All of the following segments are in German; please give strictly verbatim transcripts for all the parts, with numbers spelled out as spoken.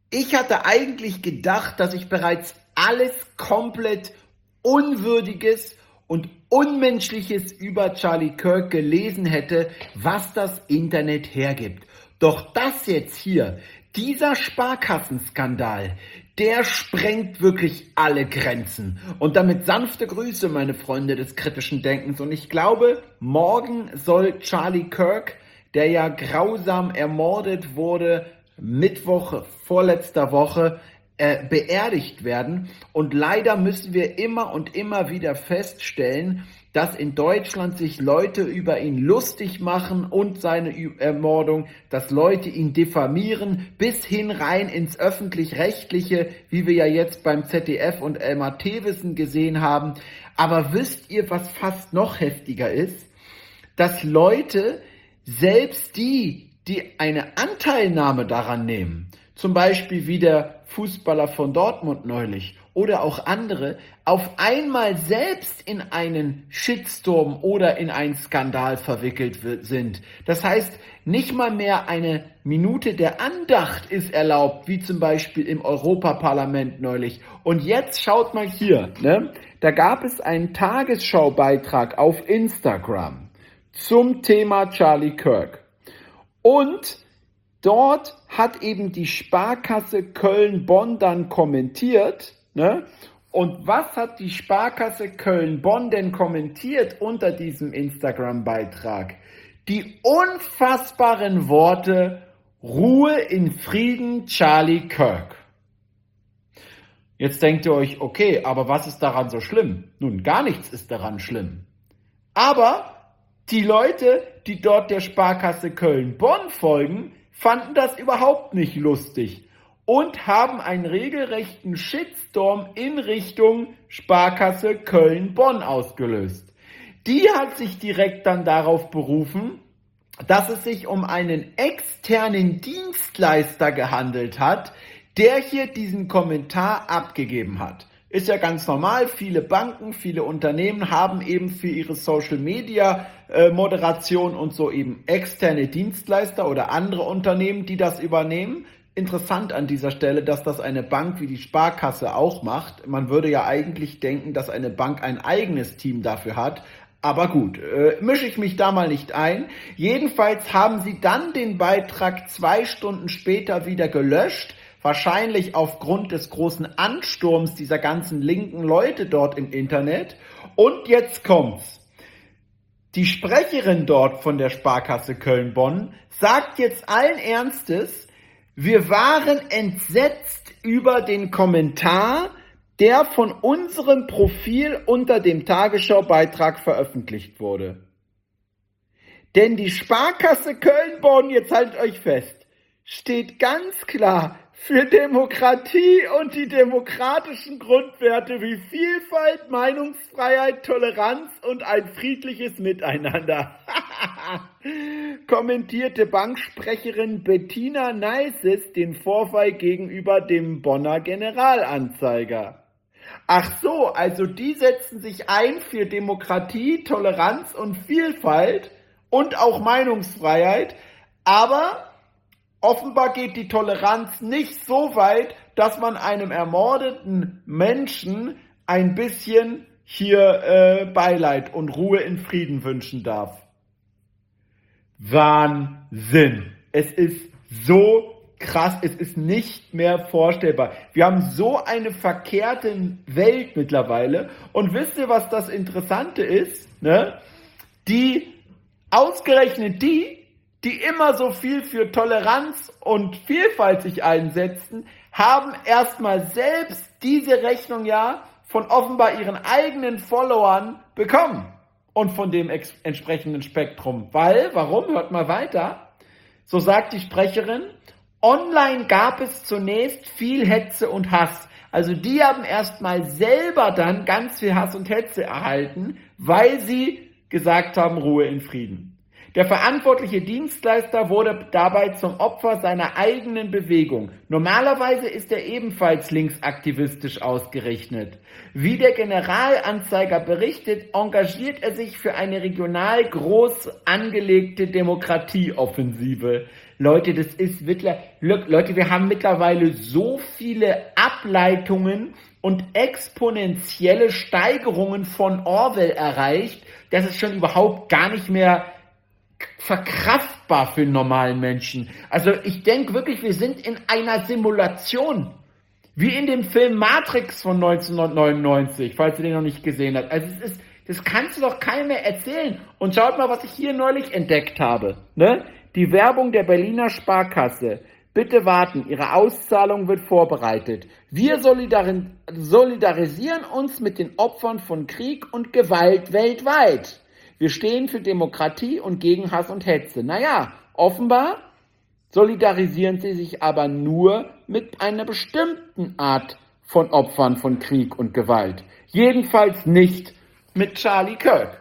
Ich hatte eigentlich gedacht, dass ich bereits alles komplett Unwürdiges und Unmenschliches über Charlie Kirk gelesen hätte, was das Internet hergibt. Doch das jetzt hier, dieser Sparkassenskandal, der sprengt wirklich alle Grenzen. Und damit sanfte Grüße, meine Freunde des kritischen Denkens. Und ich glaube, morgen soll Charlie Kirk, der ja grausam ermordet wurde, Mittwoch vorletzter Woche, äh, beerdigt werden. Und leider müssen wir immer und immer wieder feststellen, dass in Deutschland sich Leute über ihn lustig machen und seine Ermordung, dass Leute ihn diffamieren, bis hin rein ins Öffentlich-Rechtliche, wie wir ja jetzt beim Z D F und Elmar Thewissen gesehen haben. Aber wisst ihr, was fast noch heftiger ist? Dass Leute, selbst die, die eine Anteilnahme daran nehmen, zum Beispiel wie der Fußballer von Dortmund neulich oder auch andere, auf einmal selbst in einen Shitstorm oder in einen Skandal verwickelt sind. Das heißt, nicht mal mehr eine Minute der Andacht ist erlaubt, wie zum Beispiel im Europaparlament neulich. Und jetzt schaut mal hier, ne? Da gab es einen Tagesschaubeitrag auf Instagram zum Thema Charlie Kirk. Und dort hat eben die Sparkasse Köln-Bonn dann kommentiert, ne? Und was hat die Sparkasse Köln-Bonn denn kommentiert unter diesem Instagram-Beitrag? Die unfassbaren Worte: Ruhe in Frieden, Charlie Kirk. Jetzt denkt ihr euch, okay, aber was ist daran so schlimm? Nun, gar nichts ist daran schlimm. Aber die Leute, die dort der Sparkasse Köln-Bonn folgen, fanden das überhaupt nicht lustig und haben einen regelrechten Shitstorm in Richtung Sparkasse Köln-Bonn ausgelöst. Die hat sich direkt dann darauf berufen, dass es sich um einen externen Dienstleister gehandelt hat, der hier diesen Kommentar abgegeben hat. Ist ja ganz normal, viele Banken, viele Unternehmen haben eben für ihre Social-Media-Moderation und so eben externe Dienstleister oder andere Unternehmen, die das übernehmen. Interessant an dieser Stelle, dass das eine Bank wie die Sparkasse auch macht. Man würde ja eigentlich denken, dass eine Bank ein eigenes Team dafür hat. Aber gut, äh, mische ich mich da mal nicht ein. Jedenfalls haben sie dann den Beitrag zwei Stunden später wieder gelöscht. Wahrscheinlich aufgrund des großen Ansturms dieser ganzen linken Leute dort im Internet. Und jetzt kommt's. Die Sprecherin dort von der Sparkasse Köln-Bonn sagt jetzt allen Ernstes: Wir waren entsetzt über den Kommentar, der von unserem Profil unter dem Tagesschau-Beitrag veröffentlicht wurde. Denn die Sparkasse Köln-Bonn, jetzt haltet euch fest, steht ganz klar für Demokratie und die demokratischen Grundwerte wie Vielfalt, Meinungsfreiheit, Toleranz und ein friedliches Miteinander. Kommentierte Banksprecherin Bettina Neisses den Vorfall gegenüber dem Bonner Generalanzeiger. Ach so, also die setzen sich ein für Demokratie, Toleranz und Vielfalt und auch Meinungsfreiheit, aber offenbar geht die Toleranz nicht so weit, dass man einem ermordeten Menschen ein bisschen hier äh, Beileid und Ruhe in Frieden wünschen darf. Wahnsinn! Es ist so krass, es ist nicht mehr vorstellbar. Wir haben so eine verkehrte Welt mittlerweile. Und wisst ihr, was das Interessante ist? Ne? Die, ausgerechnet die, die immer so viel für Toleranz und Vielfalt sich einsetzen, haben erstmal selbst diese Rechnung ja von offenbar ihren eigenen Followern bekommen und von dem ex- entsprechenden Spektrum. Weil, warum? Hört mal weiter. So sagt die Sprecherin: Online gab es zunächst viel Hetze und Hass. Also die haben erstmal selber dann ganz viel Hass und Hetze erhalten, weil sie gesagt haben, Ruhe in Frieden. Der verantwortliche Dienstleister wurde dabei zum Opfer seiner eigenen Bewegung. Normalerweise ist er ebenfalls linksaktivistisch ausgerichtet. Wie der Generalanzeiger berichtet, engagiert er sich für eine regional groß angelegte Demokratieoffensive. Leute, das ist wirklich, Leute, wir haben mittlerweile so viele Ableitungen und exponentielle Steigerungen von Orwell erreicht, dass es schon überhaupt gar nicht mehr verkraftbar für einen normalen Menschen. Also ich denke wirklich, wir sind in einer Simulation. Wie in dem Film Matrix von neunzehnhundertneunundneunzig, falls ihr den noch nicht gesehen habt. Also es ist, das kannst du doch keinem mehr erzählen. Und schaut mal, was ich hier neulich entdeckt habe. Ne? Die Werbung der Berliner Sparkasse. Bitte warten, Ihre Auszahlung wird vorbereitet. Wir solidari- solidarisieren uns mit den Opfern von Krieg und Gewalt weltweit. Wir stehen für Demokratie und gegen Hass und Hetze. Naja, offenbar solidarisieren sie sich aber nur mit einer bestimmten Art von Opfern von Krieg und Gewalt. Jedenfalls nicht mit Charlie Kirk.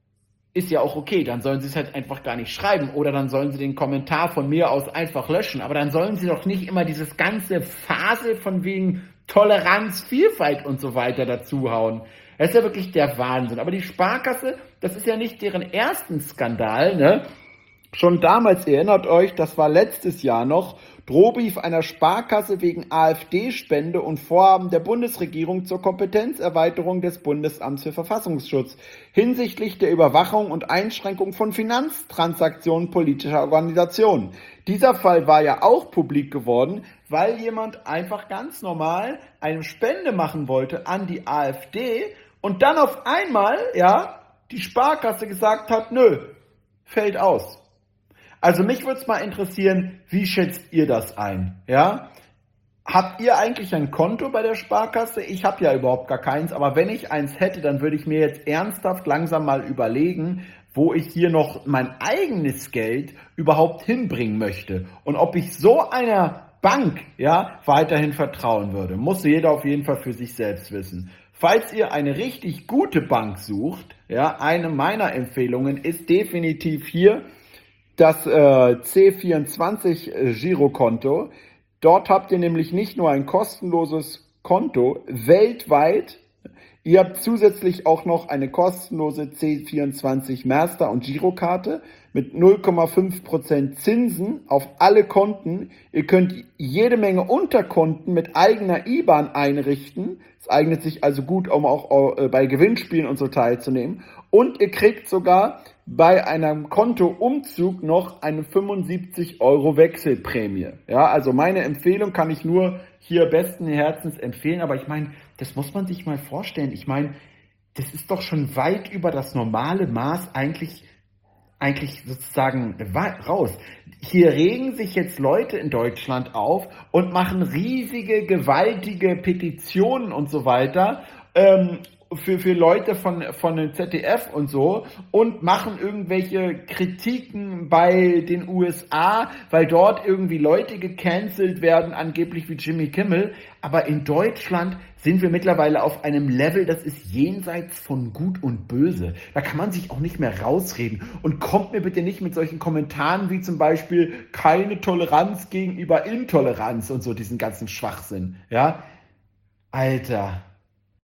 Ist ja auch okay, dann sollen sie es halt einfach gar nicht schreiben oder dann sollen sie den Kommentar von mir aus einfach löschen. Aber dann sollen sie doch nicht immer dieses ganze Phase von wegen Toleranz, Vielfalt und so weiter dazuhauen. Das ist ja wirklich der Wahnsinn. Aber die Sparkasse, das ist ja nicht deren ersten Skandal, ne? Schon damals, erinnert euch, das war letztes Jahr noch, Drohbrief einer Sparkasse wegen AfD-Spende und Vorhaben der Bundesregierung zur Kompetenzerweiterung des Bundesamts für Verfassungsschutz hinsichtlich der Überwachung und Einschränkung von Finanztransaktionen politischer Organisationen. Dieser Fall war ja auch publik geworden, weil jemand einfach ganz normal eine Spende machen wollte an die AfD und dann auf einmal, ja, die Sparkasse gesagt hat, nö, fällt aus. Also mich würde es mal interessieren, wie schätzt ihr das ein? Ja? Habt ihr eigentlich ein Konto bei der Sparkasse? Ich habe ja überhaupt gar keins, aber wenn ich eins hätte, dann würde ich mir jetzt ernsthaft langsam mal überlegen, wo ich hier noch mein eigenes Geld überhaupt hinbringen möchte und ob ich so einer Bank ja weiterhin vertrauen würde. Muss jeder auf jeden Fall für sich selbst wissen. Falls ihr eine richtig gute Bank sucht, ja, eine meiner Empfehlungen ist definitiv hier das äh, C vierundzwanzig Girokonto. Dort habt ihr nämlich nicht nur ein kostenloses Konto weltweit, ihr habt zusätzlich auch noch eine kostenlose C vierundzwanzig Master- und Girokarte mit null Komma fünf Prozent Zinsen auf alle Konten. Ihr könnt jede Menge Unterkonten mit eigener I B A N einrichten. Es eignet sich also gut, um auch äh, bei Gewinnspielen und so teilzunehmen. Und ihr kriegt sogar bei einem Kontoumzug noch eine fünfundsiebzig Euro Wechselprämie. Ja, also meine Empfehlung kann ich nur hier besten Herzens empfehlen, aber ich meine, das muss man sich mal vorstellen. Ich meine, das ist doch schon weit über das normale Maß eigentlich, eigentlich sozusagen raus. Hier regen sich jetzt Leute in Deutschland auf und machen riesige, gewaltige Petitionen und so weiter, ähm, für, für Leute von, von dem Z D F und so und machen irgendwelche Kritiken bei den U S A, weil dort irgendwie Leute gecancelt werden, angeblich wie Jimmy Kimmel. Aber in Deutschland sind wir mittlerweile auf einem Level, das ist jenseits von Gut und Böse. Da kann man sich auch nicht mehr rausreden. Und kommt mir bitte nicht mit solchen Kommentaren wie zum Beispiel keine Toleranz gegenüber Intoleranz und so diesen ganzen Schwachsinn. Ja, Alter.